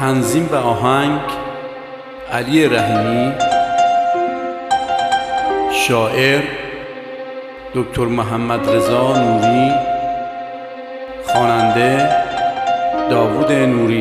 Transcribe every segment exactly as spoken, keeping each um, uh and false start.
تنظیم و آهنگ علی رحیمی. شاعر دکتر محمد رضا نوری. خواننده داوود نوری.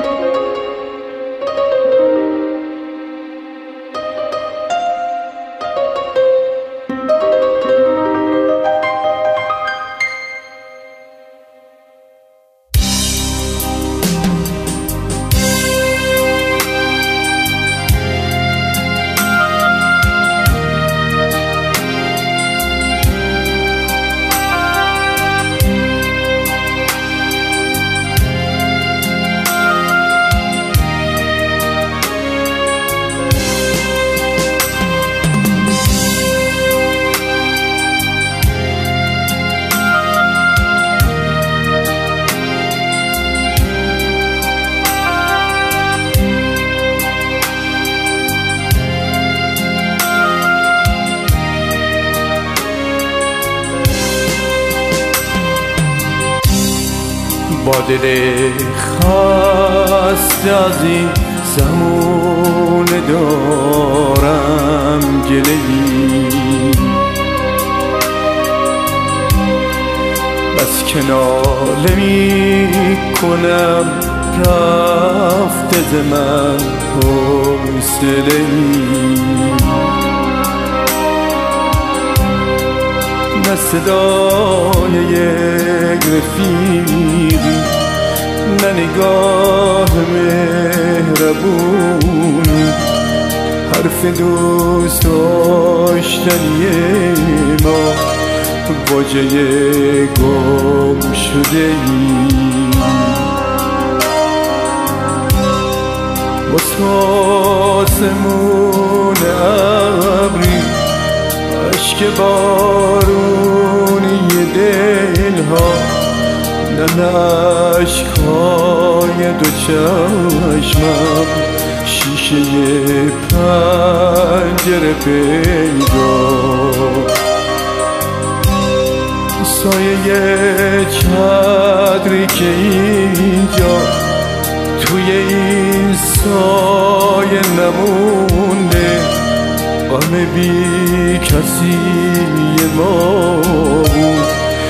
با دل خسته از این زمونه دارم گله‌ای، بس که ناله می کنم رفته ز من حوصله‌ای. نه صدای یک رفیقی، نه نگاه مهربونی، حرف دوست داشتنی ما واژه گم شده ای. واسمون ابری اشک بارونی دلها، نه اشکای دو چشمم شیشه پنجره پیدا. سایه چادری که اینجا توی این سایه نمونده، غم بی کسی ما بود،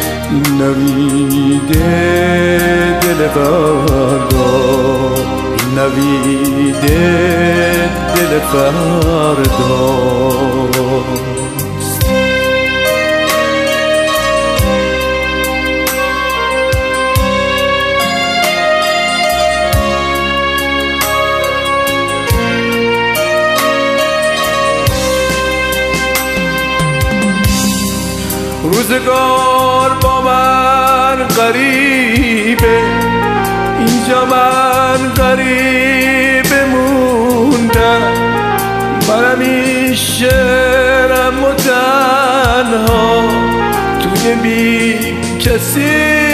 نویده دل بردار، نویده دل فرداست. روزگار با من غریبه، اینجا من غریبه موندم، منم این شعرم و تنها توی بی کسی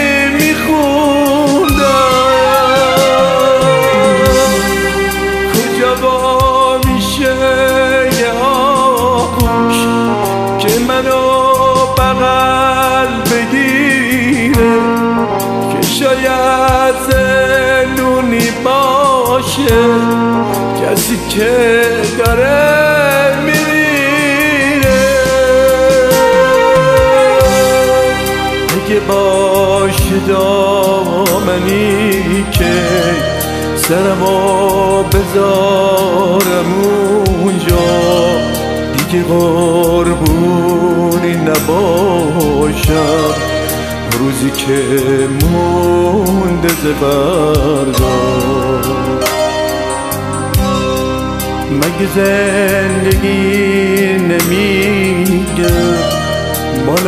میخوندم. کجا با میشه یه آغوش که منو بغل بگیره، که شاید زندونی باشه کسی که داره میمیره. اگه باشه دامنی که سرمو بذارم اونجا، دیگه قربونی نباشم روزی که مونده ز فردا. مگه زندگی نمیگه مال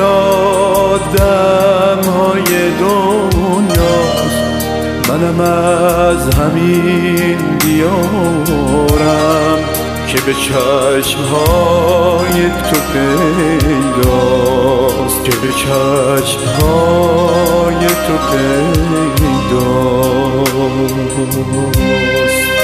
آدم‌های دنیاست، منم از همین دیارم که به چشمهای تو پیداست، که به چشمهای تو پیداست.